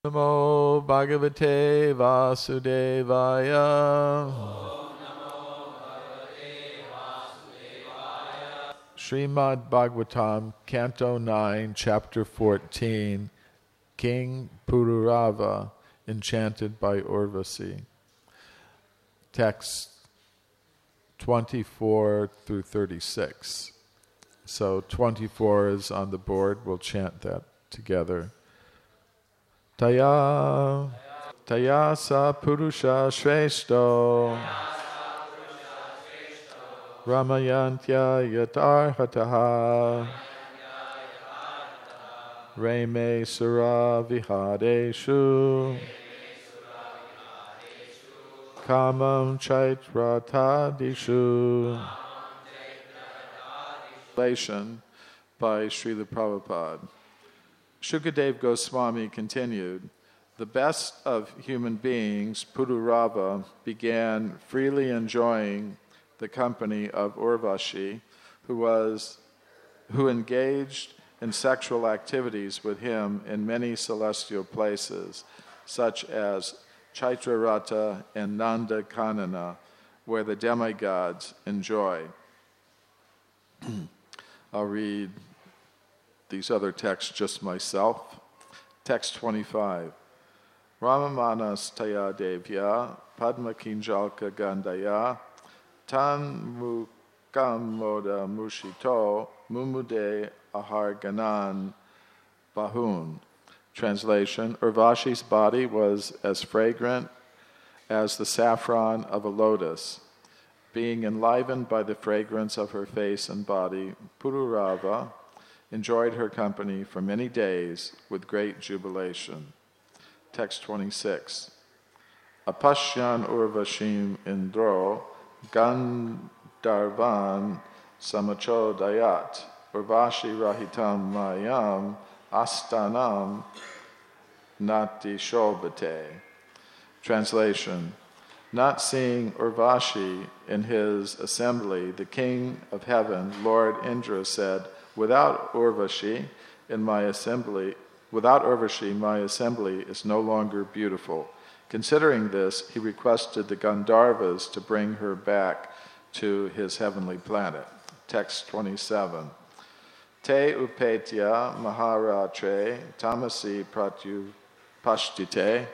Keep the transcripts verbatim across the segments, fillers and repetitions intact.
Namo Bhagavate Vasudevaya. Srimad Bhagavatam, Canto nine, Chapter fourteen, King Pururava, enchanted by Urvasi. Text twenty-four through thirty-six. So twenty-four is on the board. We'll chant that together. Taya, Taya sa Purusha Shreshto, Ramayantya Yatarhataha, Reme Sura Vihadeshu, Kamam Chaitratadishu. Translation by Srila Prabhupada. Shukadev Goswami continued, the best of human beings, Pururava, began freely enjoying the company of Urvashi, who was, who engaged in sexual activities with him in many celestial places, such as Chaitrarata and Nanda Kanana, where the demigods enjoy. I'll read these other texts just myself. Text twenty-five. Ramamanas taya devya padma kinjalka gandaya tan mukam moda mushito mumude ahar ganan bahun. Translation: Urvashi's body was as fragrant as the saffron of a lotus. Being enlivened by the fragrance of her face and body, Pururava enjoyed her company for many days with great jubilation. Text twenty-six. Apashyan Urvashim Indro Gandharvan Samachodayat Urvashi Rahitam Mayam Astanam Nati Shobhate. Translation: Not seeing Urvashi in his assembly, the king of heaven, Lord Indra, said, Without Urvashi in my assembly, without Urvashi, my assembly is no longer beautiful. Considering this, he requested the Gandharvas to bring her back to his heavenly planet. Text twenty-seven. Te upetya maharatre tamasi pratyupashtite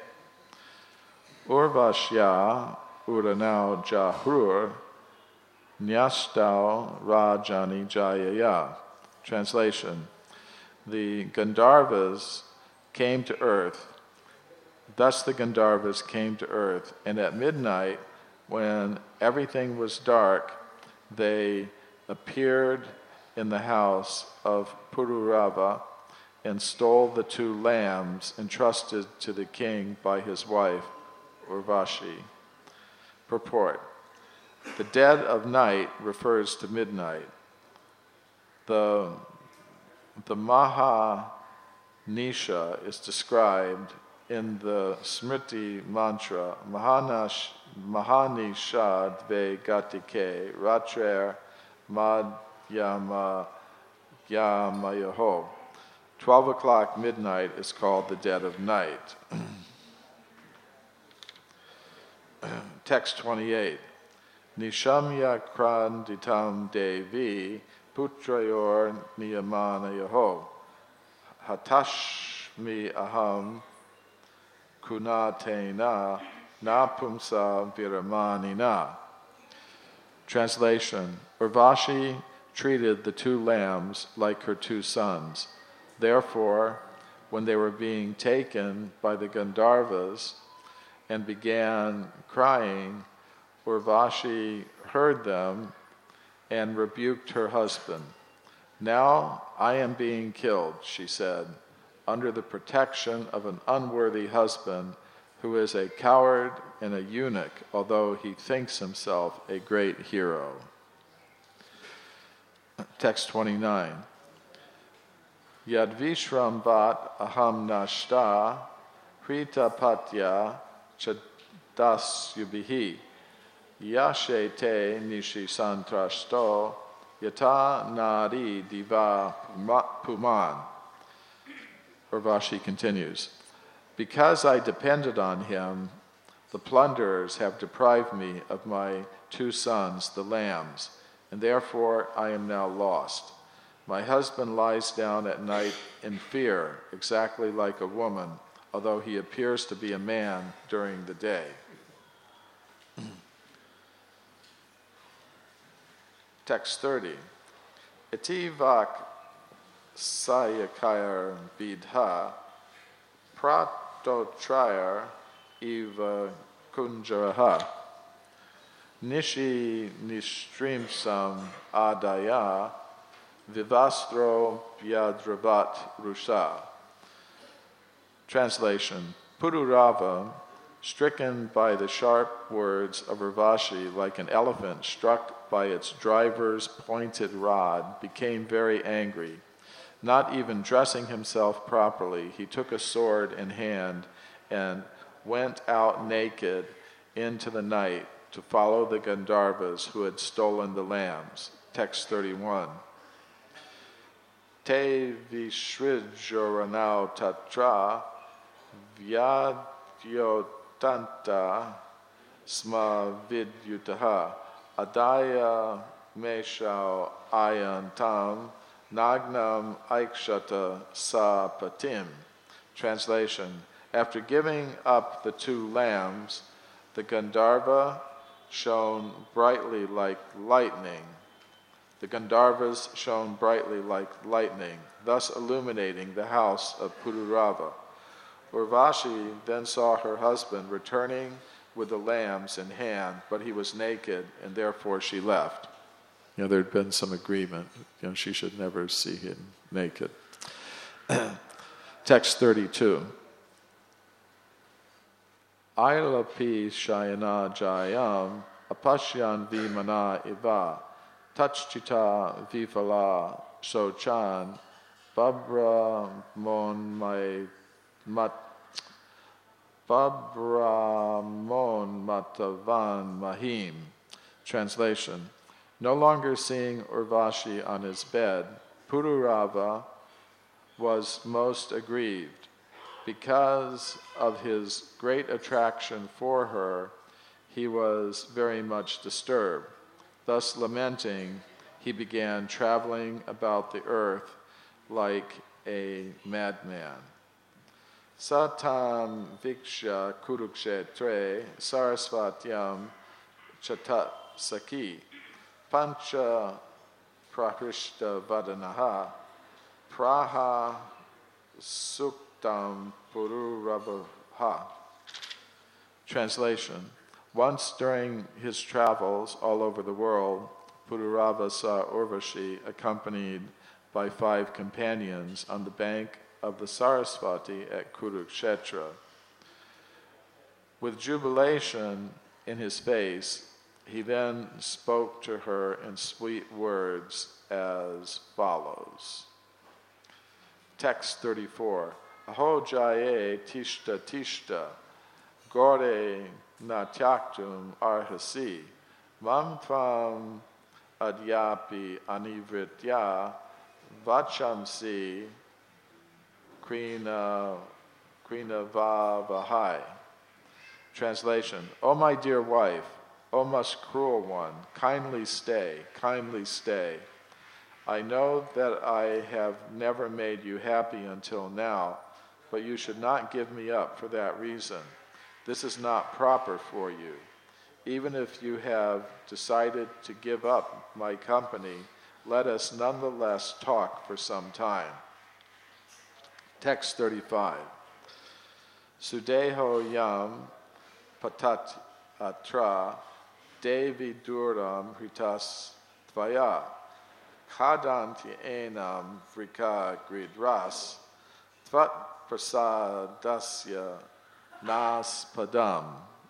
Urvashya uranau jahrur nyastau rajani jayaya. Translation: The Gandharvas came to earth. Thus the Gandharvas came to earth, and at midnight, when everything was dark, they appeared in the house of Pururava and stole the two lambs entrusted to the king by his wife, Urvashi. Purport: The dead of night refers to midnight. The, the Maha-Nisha is described in the Smriti mantra, Mahanash, Maha-Nisha dve gatike ratrer madhyama yamayaho. Twelve o'clock midnight is called the dead of night. Text twenty-eight. Nishamya kranditam devi putrayor niyamana yaho hatashmi aham kunatena napumsa viramanina. Translation: Urvashi treated the two lambs like her two sons. Therefore, when they were being taken by the Gandharvas and began crying, Urvashi heard them and rebuked her husband. Now I am being killed, she said, under the protection of an unworthy husband who is a coward and a eunuch, although he thinks himself a great hero. Text twenty-nine. Yadvishram vat aham nashta hrita patya chadasyubihi yashe te nishi santrasto yata nadi diva puman. Urvashi continues. Because I depended on him, the plunderers have deprived me of my two sons, the lambs, and therefore I am now lost. My husband lies down at night in fear, exactly like a woman, although he appears to be a man during the day. Text thirty. Itivak sayakayar vidha pratotrayar eva kunjaraha nishi nistrimsam adaya vivastro vyadravat rusha. Translation. Pururava, stricken by the sharp words of Urvashi like an elephant struck by its driver's pointed rod, became very angry. Not even dressing himself properly, he took a sword in hand and went out naked into the night to follow the Gandharvas who had stolen the lambs. Text thirty-one. Te vishrijoranau tatra vyadyotanta sma vidyutaha adaya meshau ayantam nagnam aikshata sa patim. Translation. After giving up the two lambs, the Gandharva shone brightly like lightning. The Gandharvas shone brightly like lightning, thus illuminating the house of Pururava. Urvashi then saw her husband returning with the lambs in hand, but he was naked, and therefore she left. You know, there had been some agreement. You know, she should never see him naked. Text thirty-two. Ailapi shayana jayam apashyan vimana iva tachchita vifala sochan babra mon mai mat babra mon matavan mahim. Translation. No longer seeing Urvashi on his bed, Pururava was most aggrieved. Because of his great attraction for her, he was very much disturbed. Thus lamenting, he began traveling about the earth like a madman. Satam viksha kurukshetre sarasvatyam chatat saki pancha prakrishta vadanaha praha suktam pururavaha. Translation. Once during his travels all over the world, Pururava saw Urvashi accompanied by five companions on the bank of the Sarasvati at Kurukshetra. With jubilation in his face, he then spoke to her in sweet words as follows. Text thirty-four. Aho jaye tishta tishta, gore natyaktum arhasi, mam tvam adyapi anivritya vachamsi krina krina vavahai. Translation. O my dear wife, O most cruel one, kindly stay, kindly stay. I know that I have never made you happy until now, but you should not give me up for that reason. This is not proper for you. Even if you have decided to give up my company, let us nonetheless talk for some time. Text thirty-five. Sudeho yam patat atra devi duram hritas tvaya kadanti enam vrika gridras tvat prasadasya nas padam.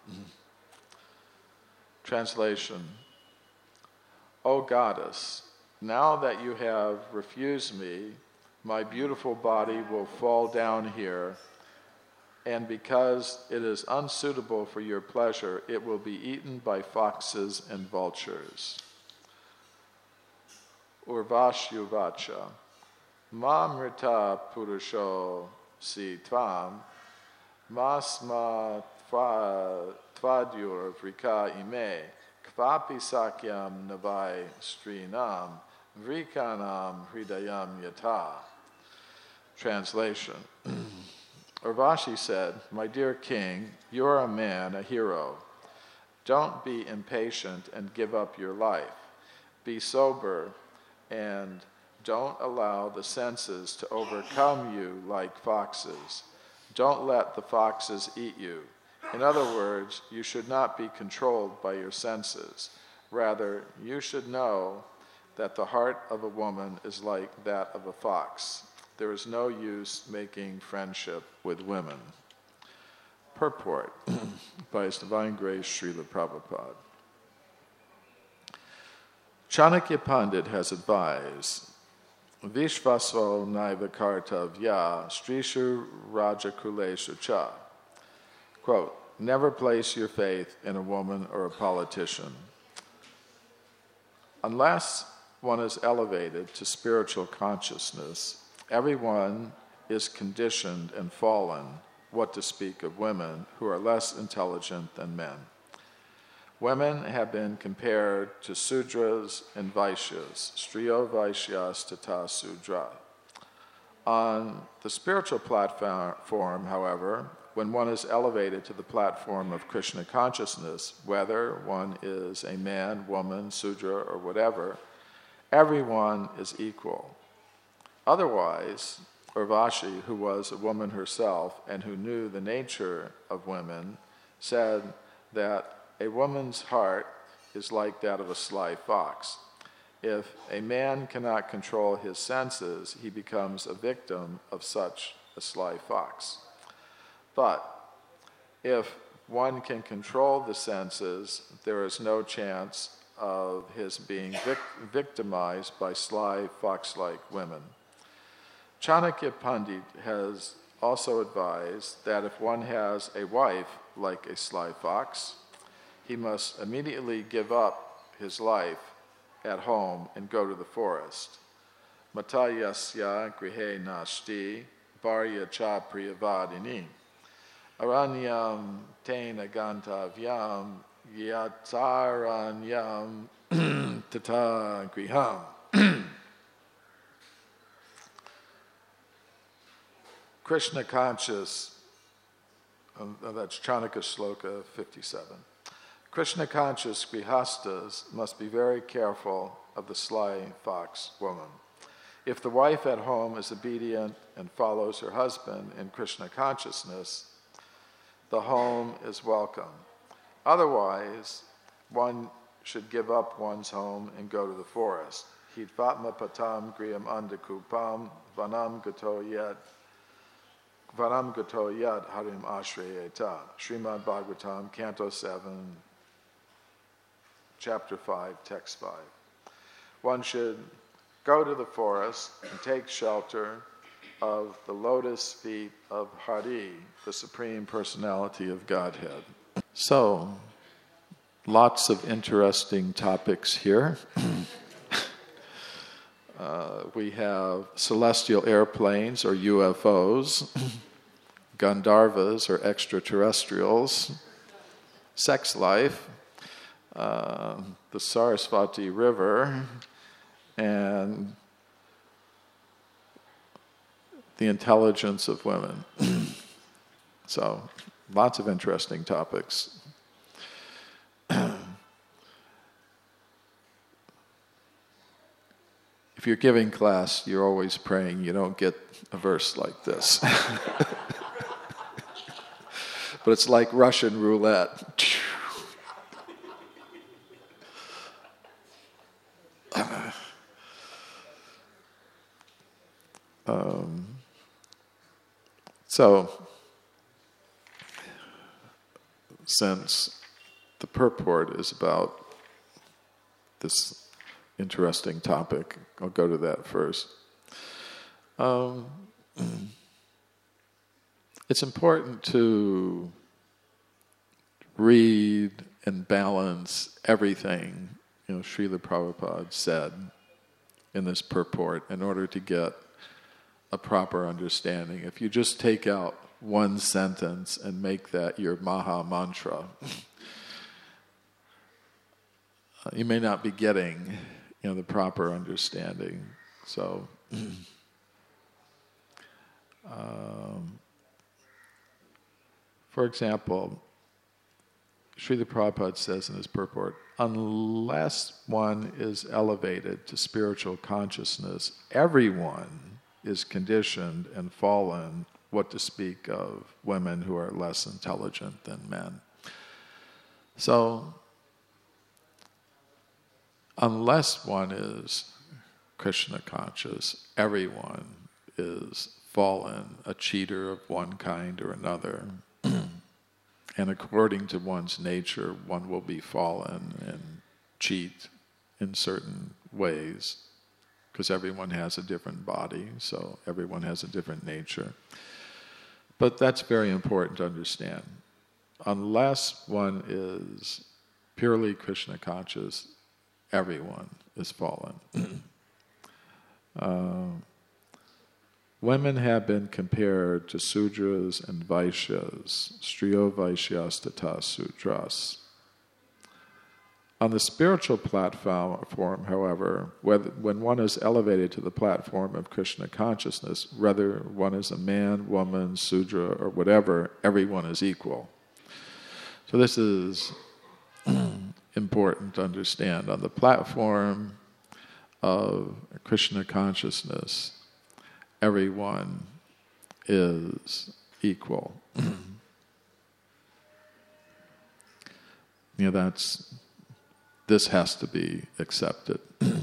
Translation. O goddess, now that you have refused me, my beautiful body will fall down here, and because it is unsuitable for your pleasure, it will be eaten by foxes and vultures. Urvashyuvacha. Mamrita purusho si tvam masma tvadyur vrika ime, kvapi sakyam navai strinam, vrikanam hridayam yata. Translation. Urvashi said, "My dear king, you are a man, a hero. Don't be impatient and give up your life. Be sober and don't allow the senses to overcome you like foxes. Don't let the foxes eat you. In other words, you should not be controlled by your senses. Rather, you should know that the heart of a woman is like that of a fox. There is no use making friendship with women." Purport by His Divine Grace Srila Prabhupada. Chanakya Pandit has advised, Vishvaso naiva kartavya strishu rajakuleshu cha. Quote, never place your faith in a woman or a politician. Unless one is elevated to spiritual consciousness, everyone is conditioned and fallen, what to speak of women who are less intelligent than men. Women have been compared to Sudras and Vaishyas, Striyo Vaishyas tata Sudra. On the spiritual platform, however, when one is elevated to the platform of Krishna consciousness, whether one is a man, woman, Sudra, or whatever, everyone is equal. Otherwise, Urvashi, who was a woman herself and who knew the nature of women, said that a woman's heart is like that of a sly fox. If a man cannot control his senses, he becomes a victim of such a sly fox. But if one can control the senses, there is no chance of his being vic- victimized by sly fox-like women. Chanakya Pandit has also advised that if one has a wife like a sly fox, he must immediately give up his life at home and go to the forest. Matayasya grihe nashti varya cha priyavadini aranyam tena gantavyam yataranyam tata griham. Krishna conscious, um, that's Chanakya Shloka fifty-seven. Krishna conscious grihastas must be very careful of the sly fox woman. If the wife at home is obedient and follows her husband in Krishna consciousness, the home is welcome. Otherwise, one should give up one's home and go to the forest. Hitvatma patam griyam andakupam vanam gato yet vanam gato yad harim ashrayeta. Srimad Bhagavatam, Canto seven, Chapter five, Text five. One should go to the forest and take shelter of the lotus feet of Hari, the Supreme Personality of Godhead. So, lots of interesting topics here. uh, we have celestial airplanes or U F Os, Gandharvas or extraterrestrials, sex life, Uh, the Sarasvati River, and the intelligence of women. So, lots of interesting topics. If you're giving class, you're always praying you don't get a verse like this. But it's like Russian roulette. Um, so, since the purport is about this interesting topic, I'll go to that first. Um, it's important to read and balance everything, you know, Srila Prabhupada said in this purport in order to get a proper understanding. If you just take out one sentence and make that your Maha Mantra. uh, you may not be getting, you know, the proper understanding. So, um, for example, Srila Prabhupada says in his purport, unless one is elevated to spiritual consciousness, everyone is conditioned and fallen, what to speak of women who are less intelligent than men. So, unless one is Krishna conscious, everyone is fallen, a cheater of one kind or another. And according to one's nature, one will be fallen and cheat in certain ways, because everyone has a different body, so everyone has a different nature. But that's very important to understand. Unless one is purely Krishna conscious, everyone is fallen. uh, Women have been compared to Sudras and Vaishyas, Striyo Vaishyas tata Sudras. On the spiritual platform, however, whether, when one is elevated to the platform of Krishna consciousness, whether one is a man, woman, Sudra, or whatever, everyone is equal. So this is important to understand. On the platform of Krishna consciousness, everyone is equal. You know, that's, this has to be accepted.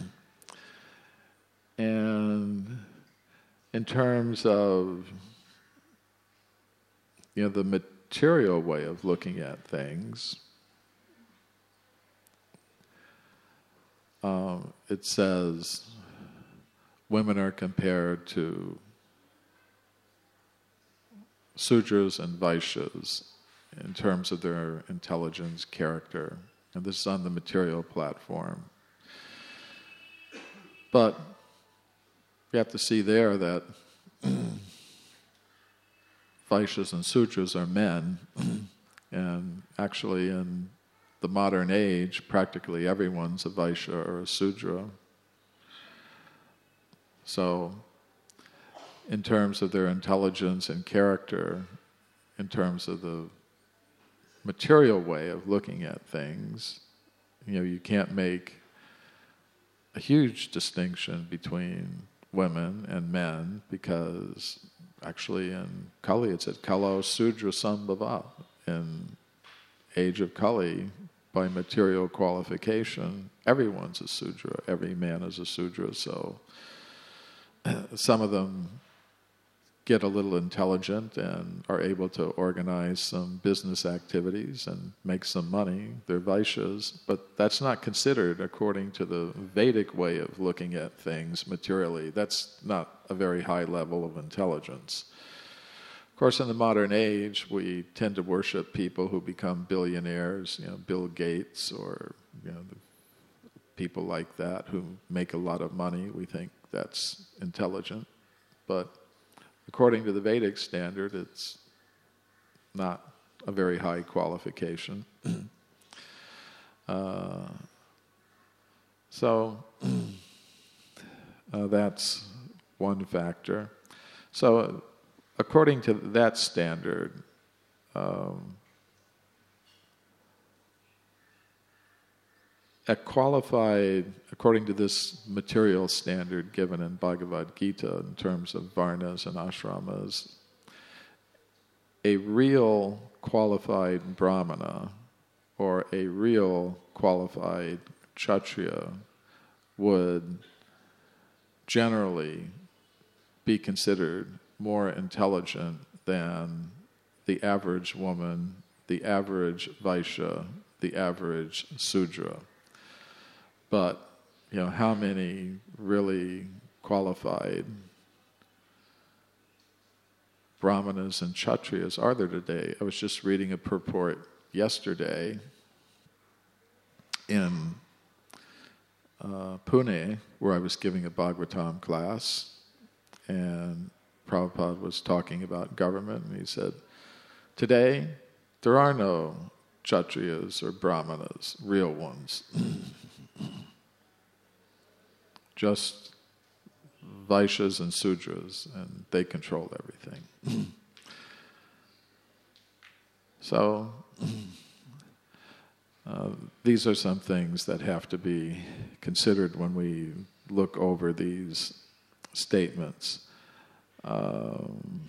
And in terms of, you know, the material way of looking at things, um, it says, women are compared to Sudras and Vaishyas in terms of their intelligence, character. And this is on the material platform. But you have to see there that Vaishyas and Sudras are men, and actually in the modern age, practically everyone's a Vaishya or a Sudra. So, in terms of their intelligence and character, in terms of the material way of looking at things, you know, you can't make a huge distinction between women and men, because actually in Kali it said Kalo Sudra Sambhava. In age of Kali, by material qualification, everyone's a Sudra, every man is a Sudra, so some of them get a little intelligent and are able to organize some business activities and make some money. They're Vaishyas, but that's not considered according to the Vedic way of looking at things materially. That's not a very high level of intelligence. Of course, in the modern age, we tend to worship people who become billionaires, you know, Bill Gates or, you know, the people like that who make a lot of money. We think that's intelligent, but according to the Vedic standard, it's not a very high qualification. uh, so uh, that's one factor. So according to that standard, um, a qualified, according to this material standard given in Bhagavad Gita in terms of varnas and ashramas, a real qualified brahmana or a real qualified kshatriya would generally be considered more intelligent than the average woman, the average Vaishya, the average Sudra. But, you know, how many really qualified brahmanas and kshatriyas are there today? I was just reading a purport yesterday in uh, Pune, where I was giving a Bhagavatam class, and Prabhupada was talking about government, and he said, today, there are no Kshatriyas or Brahmanas, real ones. Just Vaishyas and Sudras, and they control everything. So, uh, these are some things that have to be considered when we look over these statements. Um,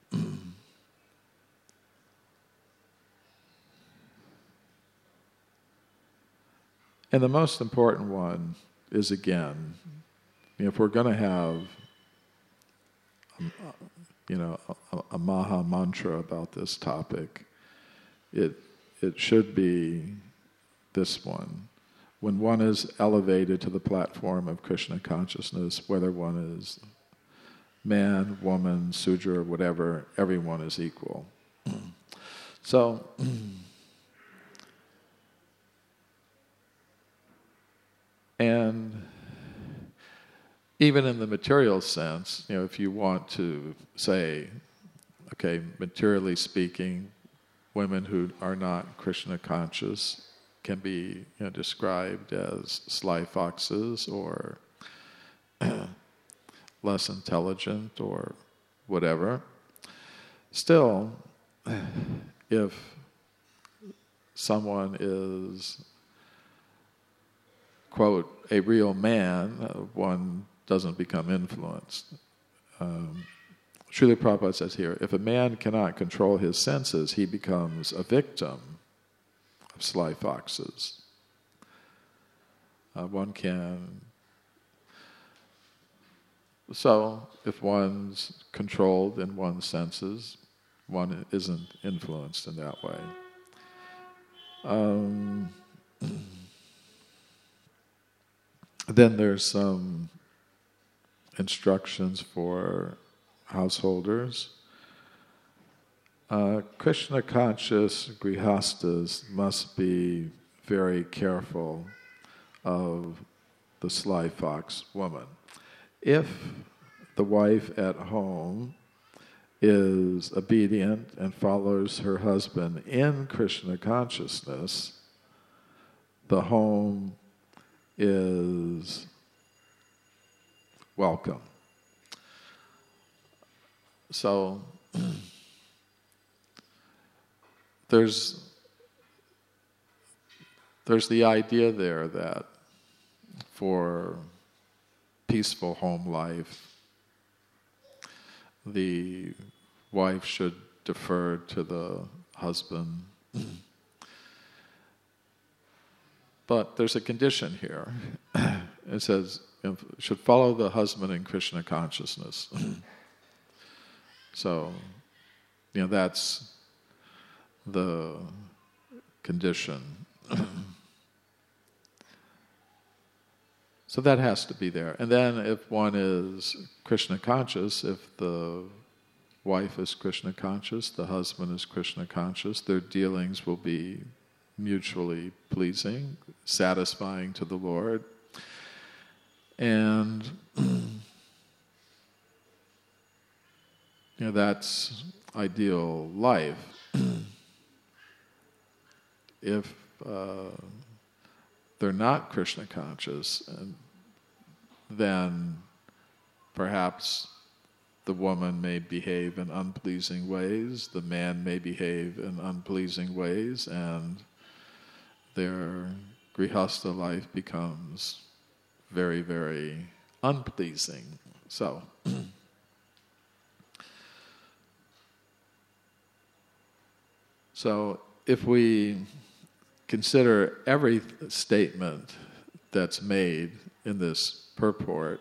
and the most important one is, again, you know, if we're going to have, um, you know, a, a Maha Mantra about this topic, it it should be this one. When one is elevated to the platform of Krishna consciousness, whether one is man, woman, Sudra, whatever, everyone is equal. So, and even in the material sense, you know, if you want to say, okay, materially speaking, women who are not Krishna conscious can be, you know, described as sly foxes or less intelligent or whatever. Still, if someone is, quote, a real man, uh, one doesn't become influenced. Um, Srila Prabhupada says here, if a man cannot control his senses, he becomes a victim of sly foxes. Uh, one can... So, if one's controlled in one's senses, one isn't influenced in that way. Um, then there's some instructions for householders. Uh, Krishna conscious grihastas must be very careful of the sly fox woman. If the wife at home is obedient and follows her husband in Krishna consciousness, the home is welcome. So, there's there's the idea there that for peaceful home life, the wife should defer to the husband. But there's a condition here. It says, should follow the husband in Krishna consciousness. So, you know, that's the condition. So that has to be there. And then if one is Krishna conscious, if the wife is Krishna conscious, the husband is Krishna conscious, their dealings will be mutually pleasing, satisfying to the Lord. And you know, that's ideal life. If uh, they're not Krishna conscious, and then perhaps the woman may behave in unpleasing ways, the man may behave in unpleasing ways, and their grihastha life becomes very, very unpleasing. So, so if we consider every statement that's made in this purport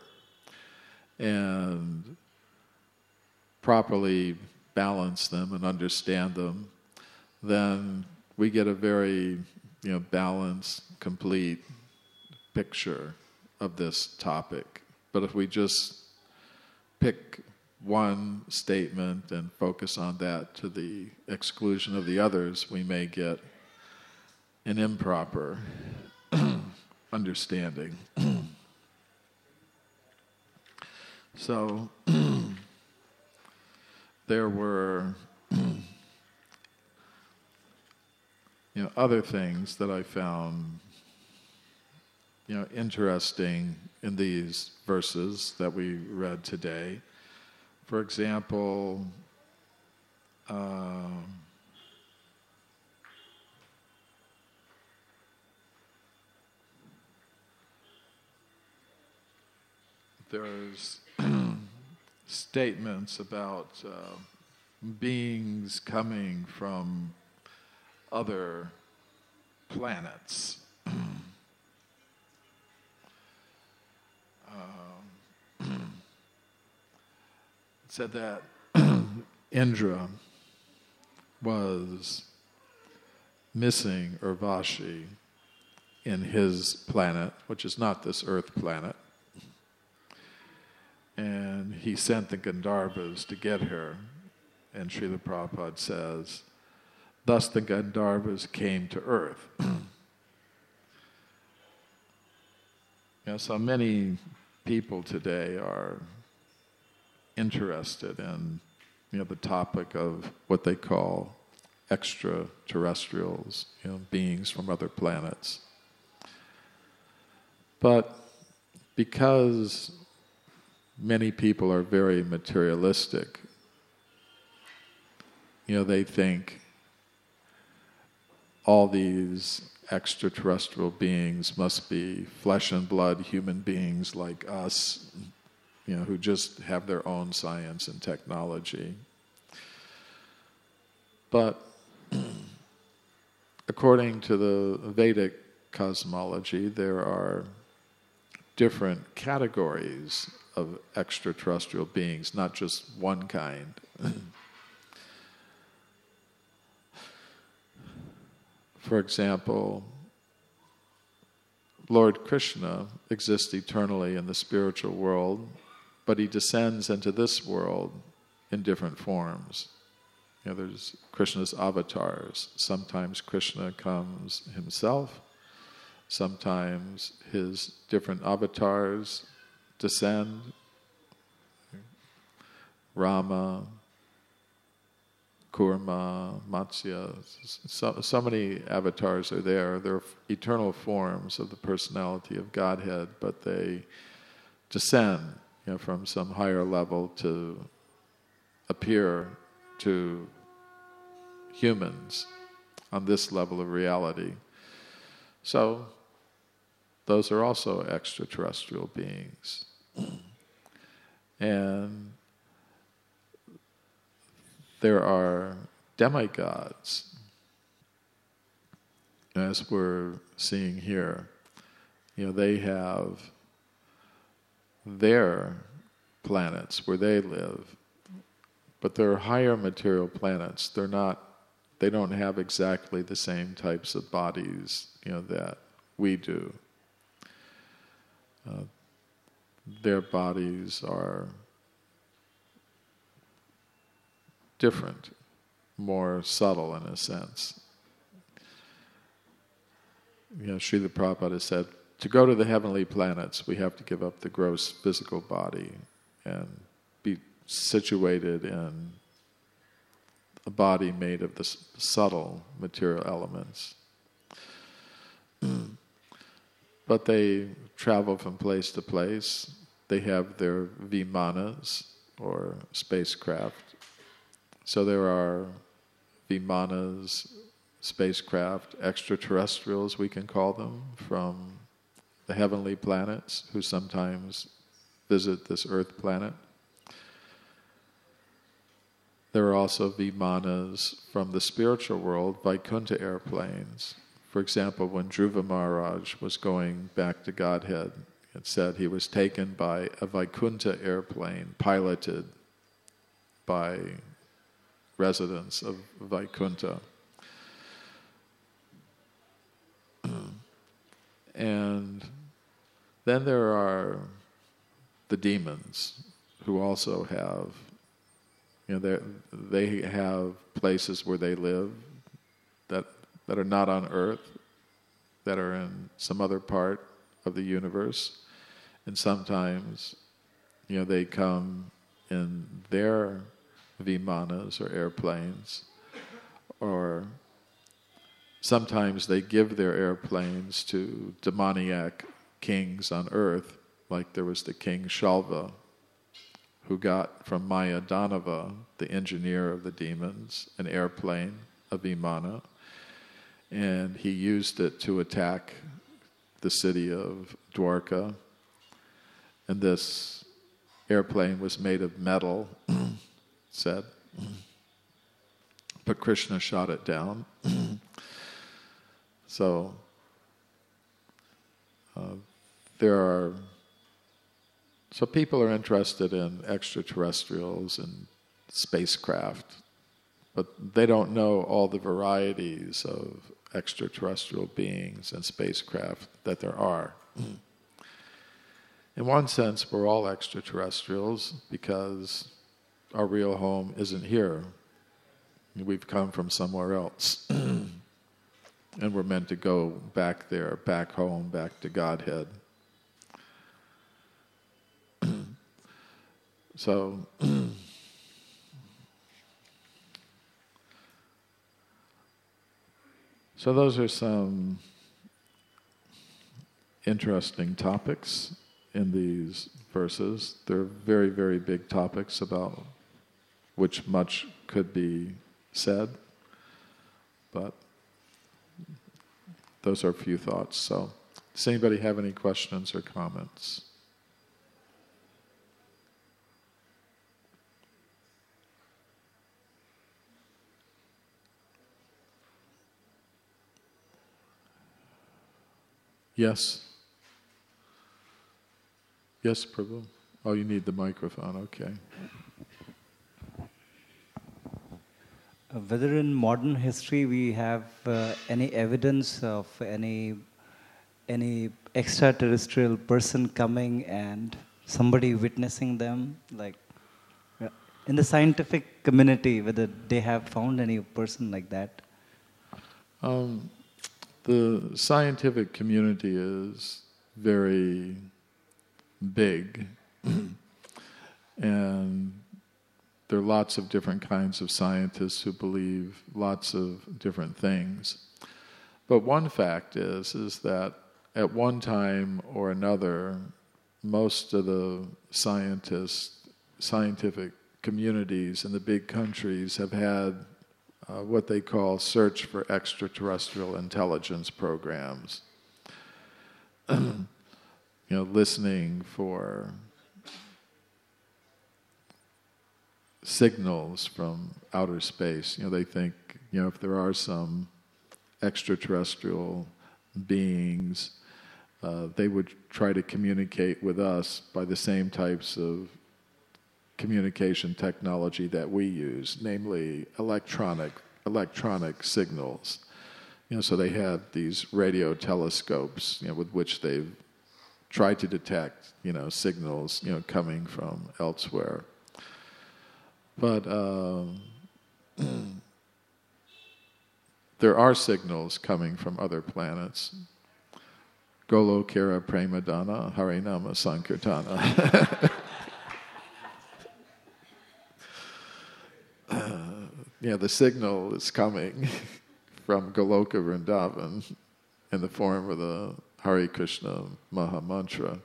and properly balance them and understand them, then we get a very, you know, balanced, complete picture of this topic. But if we just pick one statement and focus on that to the exclusion of the others, we may get an improper understanding. So, there were you know other things that I found you know interesting in these verses that we read today. For example, um, there's statements about uh, beings coming from other planets. um, it said that Indra was missing Urvashi in his planet, which is not this Earth planet. And he sent the Gandharvas to get her. And Srila Prabhupada says, thus the Gandharvas came to earth. You know, so many people today are interested in you know, the topic of what they call extraterrestrials, you know, beings from other planets. But because many people are very materialistic, you know, they think all these extraterrestrial beings must be flesh and blood human beings like us, you know, who just have their own science and technology. But according to the Vedic cosmology, there are different categories of extraterrestrial beings, not just one kind. For example, Lord Krishna exists eternally in the spiritual world, but he descends into this world in different forms. You know, there's Krishna's avatars. Sometimes Krishna comes himself. Sometimes his different avatars descend. Rama, Kurma, Matsya, so, so many avatars are there. They're eternal forms of the personality of Godhead, but they descend, you know, from some higher level to appear to humans on this level of reality. So those are also extraterrestrial beings. And there are demigods, as we're seeing here. You know, they have their planets where they live, but they're higher material planets. They're not, they don't have exactly the same types of bodies, you know, that we do. Uh, their bodies are different, more subtle in a sense. You know, Srila Prabhupada said, to go to the heavenly planets, we have to give up the gross physical body and be situated in a body made of the subtle material elements. But they travel from place to place. They have their vimanas, or spacecraft. So there are vimanas, spacecraft, extraterrestrials, we can call them, from the heavenly planets, who sometimes visit this earth planet. There are also vimanas from the spiritual world, Vaikuntha airplanes. For example, when Dhruva Maharaj was going back to Godhead, it said he was taken by a Vaikuntha airplane piloted by residents of Vaikuntha. And then there are the demons, who also have, you know, they have places where they live that that are not on earth, that are in some other part of the universe. And sometimes, you know, they come in their vimanas or airplanes, or sometimes they give their airplanes to demoniac kings on earth, like there was the king Shalva, who got from Maya Danava, the engineer of the demons, an airplane, a vimana, and he used it to attack the city of Dwarka. And this airplane was made of metal, said, but Krishna shot it down. So uh, there are, so people are interested in extraterrestrials and spacecraft, but they don't know all the varieties of extraterrestrial beings and spacecraft that there are. In one sense, we're all extraterrestrials because our real home isn't here. We've come from somewhere else. And we're meant to go back there, back home, back to Godhead. So, so those are some interesting topics in these verses. They're very, very big topics about which much could be said, but those are a few thoughts. So, does anybody have any questions or comments? Yes? Yes, Prabhu? Oh, you need the microphone, okay. Whether in modern history we have uh, any evidence of any any extraterrestrial person coming and somebody witnessing them, like uh, in the scientific community, whether they have found any person like that? Um, the scientific community is very big, and there are lots of different kinds of scientists who believe lots of different things. But one fact is, is that at one time or another, most of the scientists, scientific communities in the big countries have had uh, what they call search for extraterrestrial intelligence programs. You know, listening for signals from outer space. You know, they think, you know, if there are some extraterrestrial beings, uh, they would try to communicate with us by the same types of communication technology that we use, namely electronic electronic signals. You know, so they had these radio telescopes, you know, with which they've tried to detect, you know, signals, you know, coming from elsewhere. But um, there are signals coming from other planets. Golokera Premadana Harinama Sankirtana. uh, yeah, the signal is coming from Goloka Vrindavan in the form of the Hare Krishna Maha Mantra.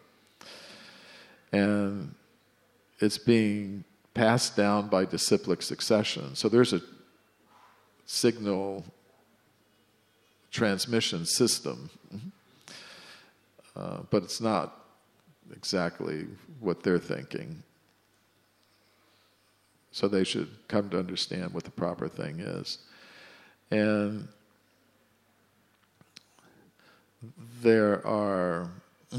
And it's being passed down by disciplic succession. So there's a signal transmission system, uh, but it's not exactly what they're thinking. So they should come to understand what the proper thing is. And there are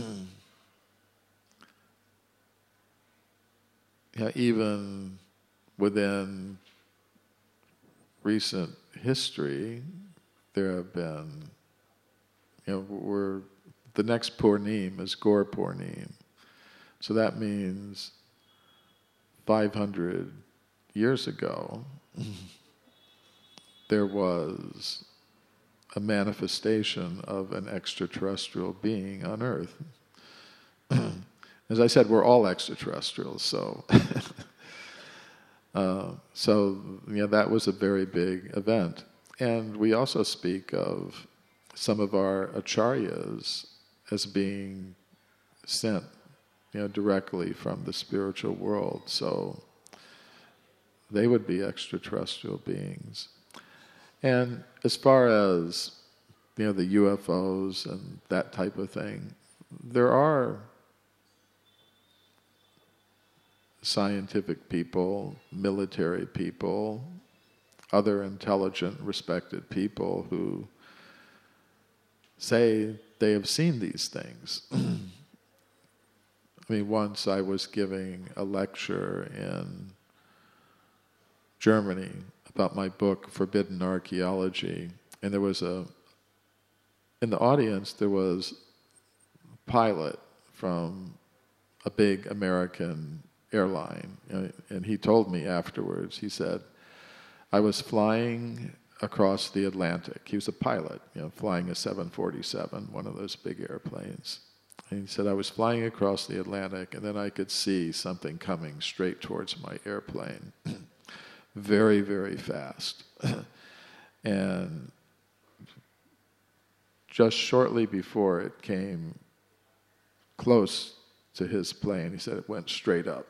yeah, even within recent history, there have been, you know, we're, the next Purnim is Gaur Purnim. So that means five hundred years ago, there was a manifestation of an extraterrestrial being on Earth. As I said, we're all extraterrestrials, so Uh, so, you know, that was a very big event. And we also speak of some of our acharyas as being sent, you know, directly from the spiritual world. So they would be extraterrestrial beings. And as far as, you know, the U F Os and that type of thing, there are scientific people, military people, other intelligent, respected people who say they have seen these things. I mean, once I was giving a lecture in Germany about my book, Forbidden Archaeology, and there was a, in the audience, there was a pilot from a big American airline, and he told me afterwards, he said, I was flying across the Atlantic. He was a pilot, you know, flying a seven forty-seven, one of those big airplanes. And he said, I was flying across the Atlantic, and then I could see something coming straight towards my airplane. Very, very fast. And just shortly before it came close to his plane, he said it went straight up.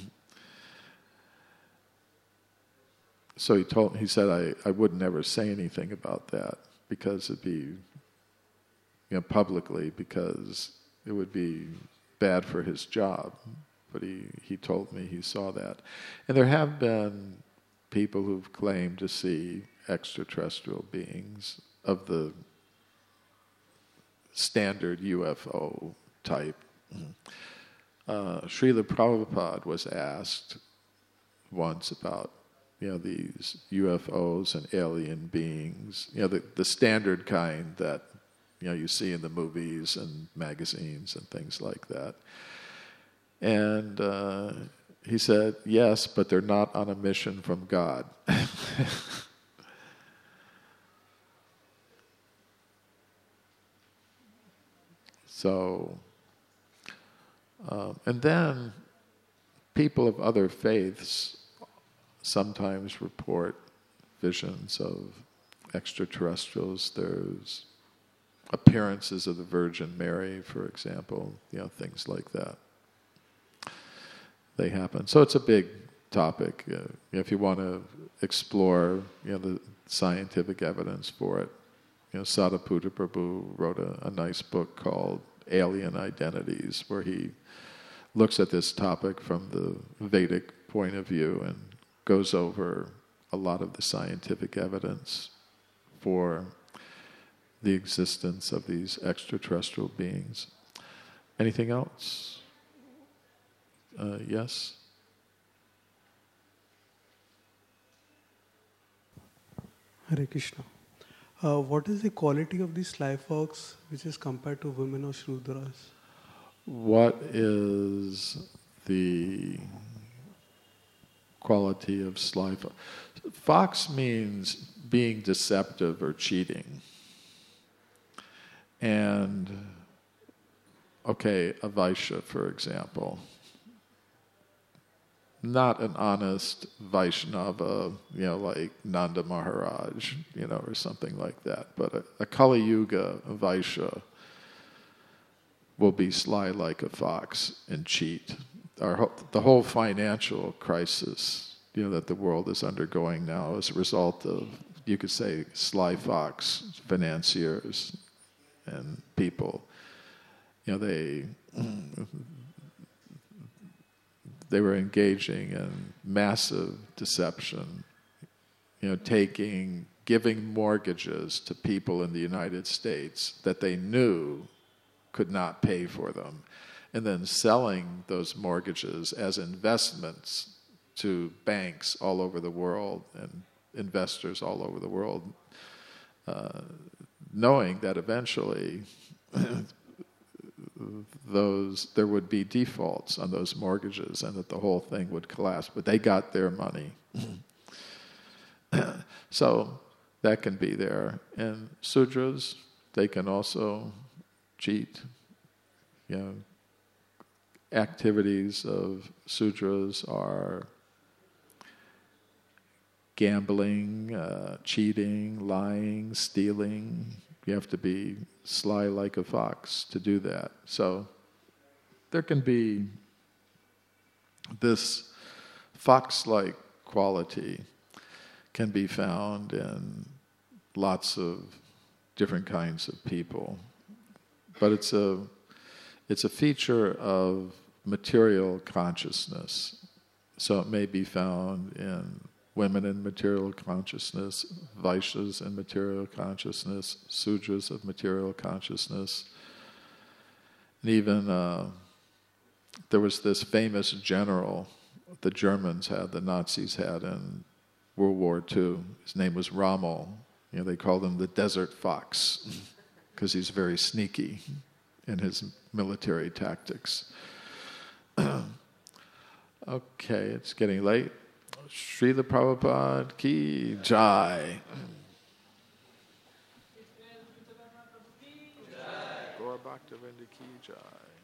So he told he said I, I would never say anything about that because it'd be, you know, publicly, because it would be bad for his job. But he, he told me he saw that. And there have been people who've claimed to see extraterrestrial beings of the standard U F O type. Uh, Srila Prabhupada was asked once about, you know, these U F Os and alien beings, you know, the, the standard kind that, you know, you see in the movies and magazines and things like that. And uh, he said, yes, but they're not on a mission from God. So, um, and then people of other faiths sometimes report visions of extraterrestrials. There's appearances of the Virgin Mary, for example, you know, things like that. They happen. So it's a big topic. Uh, if you want to explore, you know, the scientific evidence for it, you know, Sadhaputta Prabhu wrote a, a nice book called Alien Identities, where he looks at this topic from the Vedic point of view and goes over a lot of the scientific evidence for the existence of these extraterrestrial beings. Anything else? Uh, yes? Hare Krishna. Uh, what is the quality of these sly fox which is compared to women or Shudras? What is the quality of sly fox? Fox means being deceptive or cheating. And, okay, a Vaishya, for example, not an honest Vaishnava, you know, like Nanda Maharaj, you know, or something like that, but a, a Kali Yuga Vaishya will be sly like a fox and cheat. Our, the whole financial crisis, you know, that the world is undergoing now as a result of, you could say, sly fox financiers and people. You know, they they were engaging in massive deception, you know, taking, giving mortgages to people in the United States that they knew could not pay for them, and then selling those mortgages as investments to banks all over the world and investors all over the world, uh, knowing that eventually those there would be defaults on those mortgages and that the whole thing would collapse. But they got their money. So that can be there. And Sudras, they can also cheat. You know, activities of Sudras are gambling, uh, cheating, lying, stealing. You have to be sly like a fox to do that. So there can be this fox-like quality can be found in lots of different kinds of people. But it's a it's a feature of material consciousness. So it may be found in women in material consciousness, Vaishyas in material consciousness, Sudras of material consciousness. And even uh, there was this famous general the Germans had, the Nazis had in World War Two. His name was Rommel. You know, they called him the Desert Fox because he's very sneaky in his military tactics. Okay, it's getting late. Srila Prabhupada ki jai. Gaur Bhaktivinoda ki jai.